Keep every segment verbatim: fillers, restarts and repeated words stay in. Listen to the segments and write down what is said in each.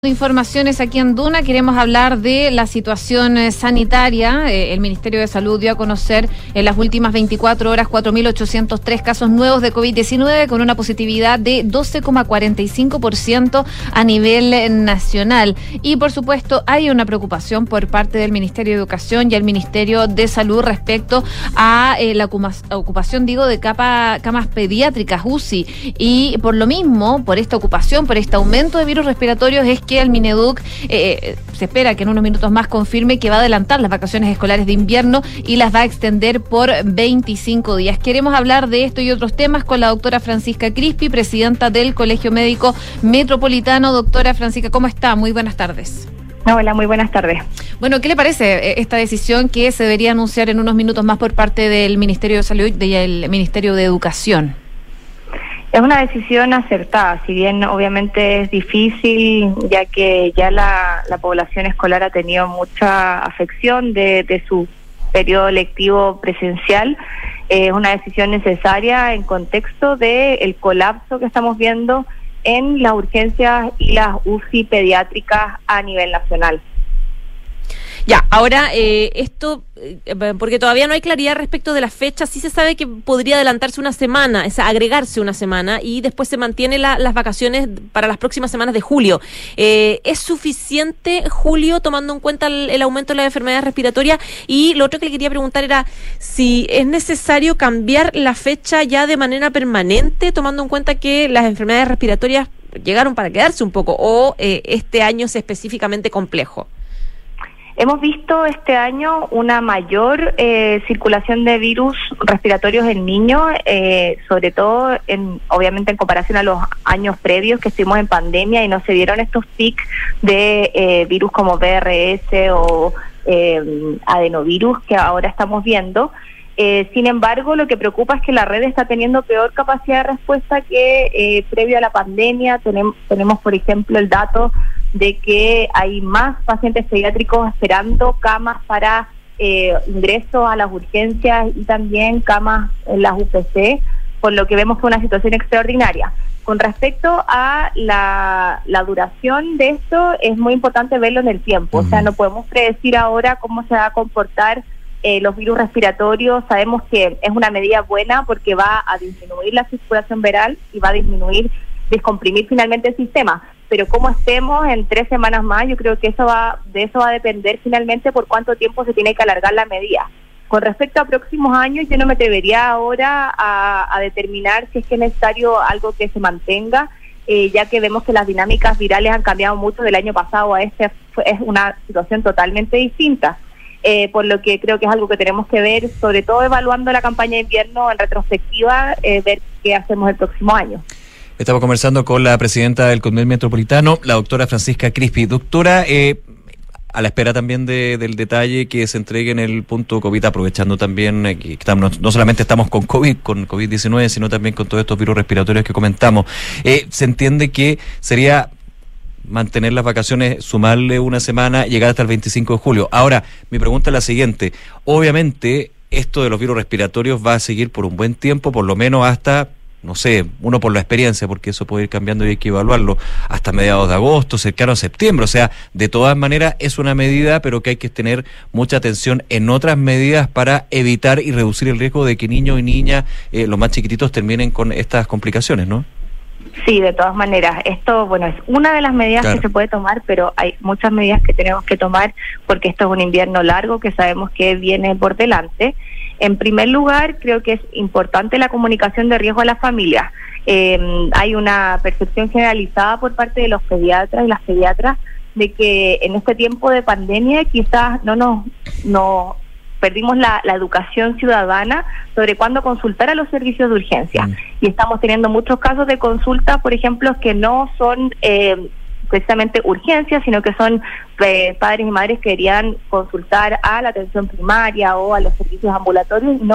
Informaciones aquí en Duna. Queremos hablar de la situación eh, sanitaria. Eh, el Ministerio de Salud dio a conocer en las últimas veinticuatro horas cuatro mil ochocientos tres casos nuevos de COVID diecinueve con una positividad de doce coma cuarenta y cinco por ciento a nivel eh, nacional. Y por supuesto hay una preocupación por parte del Ministerio de Educación y el Ministerio de Salud respecto a eh, la ocupación, digo, de capa, camas pediátricas U C I. Y por lo mismo, por esta ocupación, por este aumento de virus respiratorios, es que que el Mineduc eh, se espera que en unos minutos más confirme que va a adelantar las vacaciones escolares de invierno y las va a extender por veinticinco días. Queremos hablar de esto y otros temas con la doctora Francisca Crispi, presidenta del Colegio Médico Metropolitano. Doctora Francisca, ¿cómo está? Muy buenas tardes. Hola, muy buenas tardes. Bueno, ¿qué le parece esta decisión que se debería anunciar en unos minutos más por parte del Ministerio de Salud y del Ministerio de Educación? Es una decisión acertada, si bien obviamente es difícil, ya que ya la, la población escolar ha tenido mucha afección de, de su periodo lectivo presencial. Es eh, una decisión necesaria en contexto del colapso que estamos viendo en las urgencias y las U C I pediátricas a nivel nacional. Ya, ahora eh, esto, eh, porque todavía no hay claridad respecto de la fecha, sí se sabe que podría adelantarse una semana, o sea, agregarse una semana y después se mantiene la, las vacaciones para las próximas semanas de julio. Eh, ¿Es suficiente julio tomando en cuenta el, el aumento de las enfermedades respiratorias? Y lo otro que le quería preguntar era si es necesario cambiar la fecha ya de manera permanente, tomando en cuenta que las enfermedades respiratorias llegaron para quedarse un poco, o eh, este año es específicamente complejo. Hemos visto este año una mayor eh, circulación de virus respiratorios en niños, eh, sobre todo, en, obviamente, en comparación a los años previos que estuvimos en pandemia y no se dieron estos pics de eh, virus como V R S o eh, adenovirus que ahora estamos viendo. Eh, sin embargo, lo que preocupa es que la red está teniendo peor capacidad de respuesta que eh, previo a la pandemia. Tenemos, tenemos, por ejemplo, el dato de que hay más pacientes pediátricos esperando camas para eh, ingreso a las urgencias y también camas en las U P C, por lo que vemos que es una situación extraordinaria. Con respecto a la, la duración de esto, es muy importante verlo en el tiempo. Uh-huh. O sea, no podemos predecir ahora cómo se va a comportar eh, los virus respiratorios. Sabemos que es una medida buena porque va a disminuir la circulación viral y va a disminuir, descomprimir finalmente el sistema. Pero como estemos en tres semanas más, yo creo que eso va, de eso va a depender finalmente por cuánto tiempo se tiene que alargar la medida. Con respecto a próximos años, yo no me atrevería ahora a, a determinar si es que es necesario algo que se mantenga, eh, ya que vemos que las dinámicas virales han cambiado mucho del año pasado a este. Es una situación totalmente distinta, eh, por lo que creo que es algo que tenemos que ver, sobre todo evaluando la campaña de invierno en retrospectiva, eh, ver qué hacemos el próximo año. Estamos conversando con la presidenta del Colegio Metropolitano, la doctora Francisca Crispi. Doctora, eh, a la espera también de, del detalle que se entregue en el punto COVID, aprovechando también eh, que estamos, no solamente estamos con COVID, con COVID diecinueve, sino también con todos estos virus respiratorios que comentamos. Eh, se entiende que sería mantener las vacaciones, sumarle una semana, llegar hasta el veinticinco de julio. Ahora, mi pregunta es la siguiente. Obviamente, esto de los virus respiratorios va a seguir por un buen tiempo, por lo menos hasta, no sé, uno por la experiencia, porque eso puede ir cambiando y hay que evaluarlo, hasta mediados de agosto, cercano a septiembre. O sea, de todas maneras es una medida, pero que hay que tener mucha atención en otras medidas para evitar y reducir el riesgo de que niños y niñas, eh, los más chiquititos, terminen con estas complicaciones, ¿no? Sí, de todas maneras. Esto, bueno, es una de las medidas claro. que se puede tomar, pero hay muchas medidas que tenemos que tomar porque esto es un invierno largo que sabemos que viene por delante. En primer lugar, creo que es importante la comunicación de riesgo a las familias. Eh, hay una percepción generalizada por parte de los pediatras y las pediatras de que en este tiempo de pandemia quizás no nos no perdimos la, la educación ciudadana sobre cuándo consultar a los servicios de urgencia. Mm. Y estamos teniendo muchos casos de consultas, por ejemplo, que no son eh, precisamente urgencias, sino que son eh, padres y madres que querían consultar a la atención primaria o a los servicios ambulatorios, no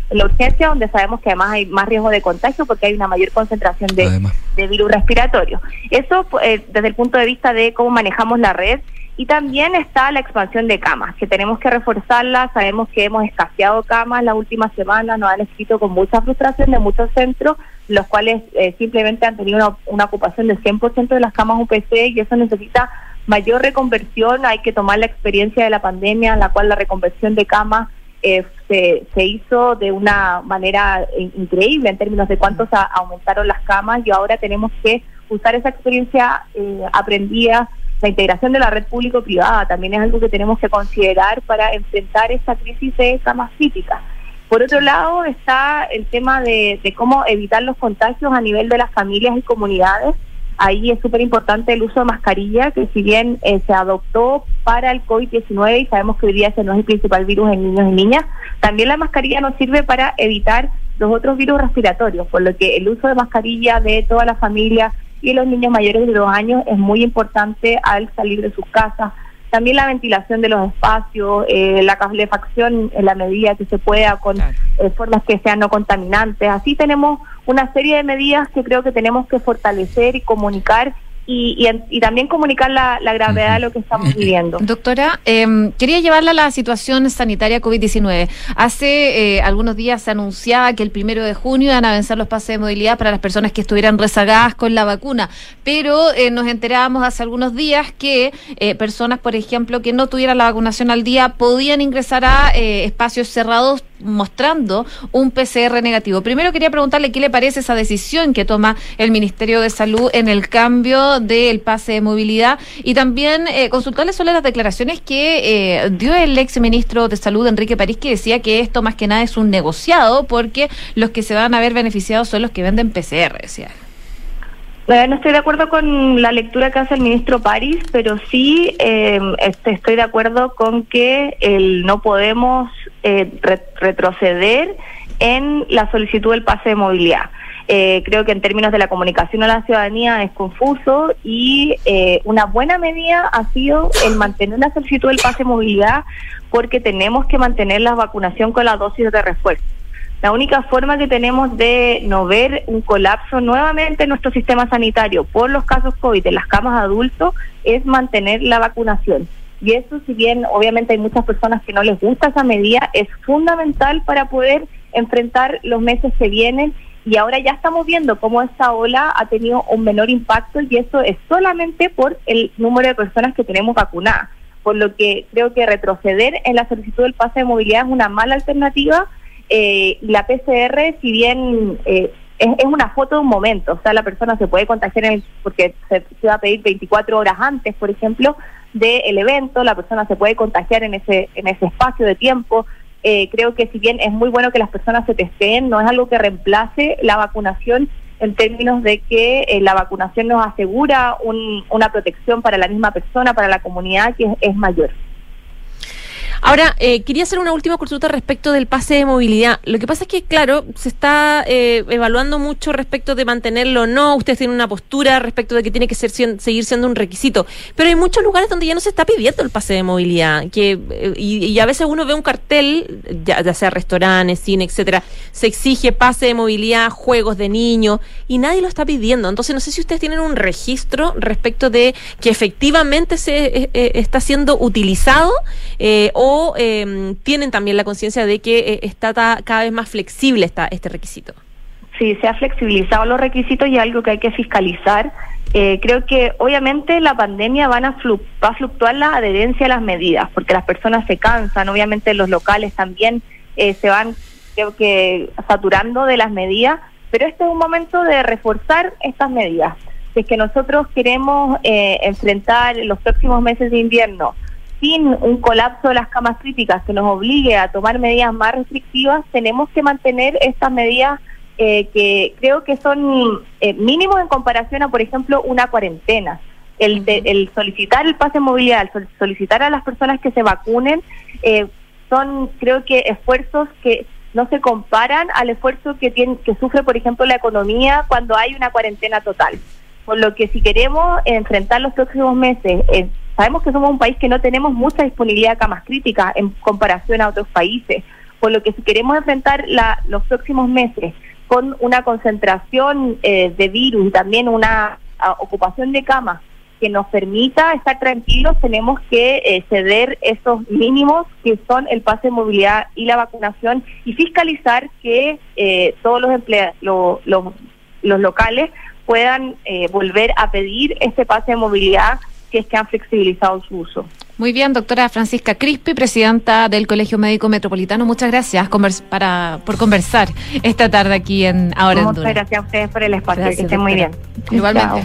en la urgencia, donde sabemos que además hay más riesgo de contagio porque hay una mayor concentración de, de virus respiratorio. Eso eh, desde el punto de vista de cómo manejamos la red. Y también está la expansión de camas, que tenemos que reforzarla. Sabemos que hemos escaseado camas las últimas semanas, nos han escrito con mucha frustración de muchos centros, los cuales eh, simplemente han tenido una, una ocupación del cien por ciento de las camas U P C, y eso necesita mayor reconversión. Hay que tomar la experiencia de la pandemia, en la cual la reconversión de camas eh, se, se hizo de una manera eh, increíble en términos de cuánto a, aumentaron las camas, y ahora tenemos que usar esa experiencia eh, aprendida. La integración de la red público-privada también es algo que tenemos que considerar para enfrentar esta crisis de camas críticas. Por otro lado está el tema de, de cómo evitar los contagios a nivel de las familias y comunidades. Ahí es súper importante el uso de mascarilla, que si bien eh, se adoptó para el COVID diecinueve y sabemos que hoy día ese no es el principal virus en niños y niñas, también la mascarilla nos sirve para evitar los otros virus respiratorios, por lo que el uso de mascarilla de toda la familia y los niños mayores de dos años es muy importante al salir de sus casas. También la ventilación de los espacios, eh, la calefacción en la medida que se pueda, con claro. eh, formas que sean no contaminantes. Así tenemos una serie de medidas que creo que tenemos que fortalecer y comunicar, y, y, y también comunicar la, la gravedad de lo que estamos viviendo. Doctora, eh, quería llevarla a la situación sanitaria COVID diecinueve. Hace eh, algunos días se anunciaba que el primero de junio iban a vencer los pases de movilidad para las personas que estuvieran rezagadas con la vacuna, pero eh, nos enterábamos hace algunos días que eh, personas, por ejemplo, que no tuvieran la vacunación al día, podían ingresar a eh, espacios cerrados mostrando un P C R negativo. Primero quería preguntarle qué le parece esa decisión que toma el Ministerio de Salud en el cambio del pase de movilidad, y también eh, consultarle sobre las declaraciones que eh, dio el ex ministro de Salud, Enrique París, que decía que esto más que nada es un negociado porque los que se van a ver beneficiados son los que venden P C R, decía. No estoy de acuerdo con la lectura que hace el ministro París, pero sí eh, estoy de acuerdo con que el, no podemos eh, re- retroceder en la solicitud del pase de movilidad. Eh, creo que en términos de la comunicación a la ciudadanía es confuso, y eh, una buena medida ha sido el mantener la solicitud del pase de movilidad, porque tenemos que mantener la vacunación con la dosis de refuerzo. La única forma que tenemos de no ver un colapso nuevamente en nuestro sistema sanitario por los casos COVID en las camas de adultos es mantener la vacunación. Y eso, si bien obviamente hay muchas personas que no les gusta esa medida, es fundamental para poder enfrentar los meses que vienen. Y ahora ya estamos viendo cómo esta ola ha tenido un menor impacto, y eso es solamente por el número de personas que tenemos vacunadas. Por lo que creo que retroceder en la solicitud del pase de movilidad es una mala alternativa. Eh, la P C R, si bien eh, es, es una foto de un momento, o sea, la persona se puede contagiar en el, porque se, se va a pedir veinticuatro horas antes, por ejemplo, del evento, la persona se puede contagiar en ese en ese espacio de tiempo. Eh, creo que si bien es muy bueno que las personas se testeen, no es algo que reemplace la vacunación, en términos de que eh, la vacunación nos asegura un, una protección para la misma persona, para la comunidad, que es, es mayor. Ahora, eh, quería hacer una última consulta respecto del pase de movilidad. Lo que pasa es que, claro, se está eh, evaluando mucho respecto de mantenerlo o no. Ustedes tienen una postura respecto de que tiene que ser seguir siendo un requisito. Pero hay muchos lugares donde ya no se está pidiendo el pase de movilidad. que eh, y, y a veces uno ve un cartel, ya, ya sea restaurantes, cine, etcétera, se exige pase de movilidad, juegos de niños, y nadie lo está pidiendo. Entonces, no sé si ustedes tienen un registro respecto de que efectivamente se eh, eh, está siendo utilizado eh, o o eh, tienen también la conciencia de que eh, está ta, cada vez más flexible esta, este requisito. Sí, se ha flexibilizado los requisitos y es algo que hay que fiscalizar. Eh, creo que obviamente la pandemia van a flu- va a fluctuar la adherencia a las medidas, porque las personas se cansan, obviamente los locales también eh, se van, creo que, saturando de las medidas, pero este es un momento de reforzar estas medidas. Si es que nosotros queremos eh, enfrentar los próximos meses de invierno sin un colapso de las camas críticas que nos obligue a tomar medidas más restrictivas, tenemos que mantener estas medidas eh, que creo que son eh, mínimos en comparación a, por ejemplo, una cuarentena. El, de, el solicitar el pase de movilidad, el sol, solicitar a las personas que se vacunen, eh, son, creo que, esfuerzos que no se comparan al esfuerzo que tiene, que sufre, por ejemplo, la economía cuando hay una cuarentena total. Por lo que si queremos enfrentar los próximos meses, eh, sabemos que somos un país que no tenemos mucha disponibilidad de camas críticas en comparación a otros países. por lo que si queremos enfrentar la, los próximos meses con una concentración eh, de virus y también una a, ocupación de camas que nos permita estar tranquilos, tenemos que eh, ceder esos mínimos que son el pase de movilidad y la vacunación y fiscalizar que eh, todos los empleados, lo, lo, los locales puedan eh, volver a pedir este pase de movilidad si es que han flexibilizado su uso. Muy bien, doctora Francisca Crispi, presidenta del Colegio Médico Metropolitano, muchas gracias convers- para, por conversar esta tarde aquí en Ahora en Duna. Muchas gracias a ustedes por el espacio, Gracias, que estén muy bien. Igualmente. Chao.